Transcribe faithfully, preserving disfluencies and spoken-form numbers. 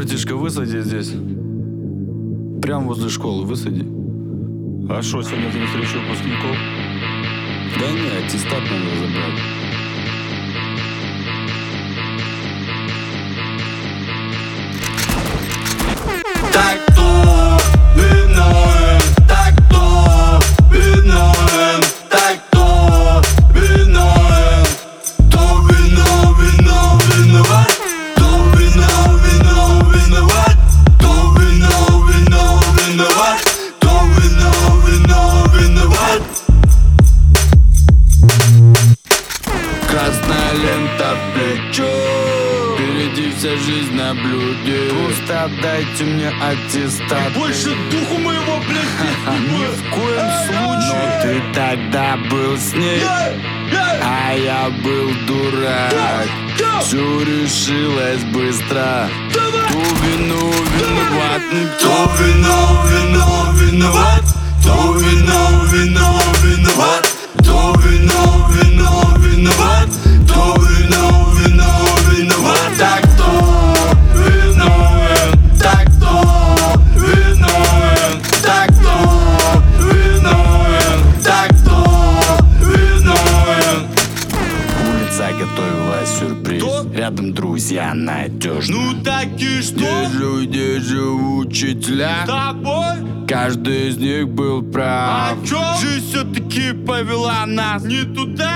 Братишка, высади здесь. Прям возле школы высади. А что, сегодня день встречи выпускников? Да не, аттестат надо забрать. Так кто виновен? Так кто виновен? Так кто виновен? Кто виновен, виновен, виноват? Кто виновен, виновен, виноват? Кто виновен, виновен, виноват? Кто виновен, виновен, виноват? Красная лента в плечо, впереди вся жизнь на блюде. Просто отдайте мне аттестат. Больше духу моего, блядь, Ни в коем случае. Но ты тогда был с ней, а я был дурак. Все решилось быстро. Кто вину виноват? Кто виновен, виновен, виноват? Кто виновен, виновен, виноват? Кто виновен, виновен, виноват? Кто виновен, виновен, виноват? Так кто виновен? Так кто виновен? Так кто виновен? Так кто виновен? Улица готовила сюрприз. Кто? Рядом друзья надежно. Ну так и что? Здесь люди живут учителя. С тобой? Каждый из них был прав. А чё? Жизнь все-таки повела нас Не туда?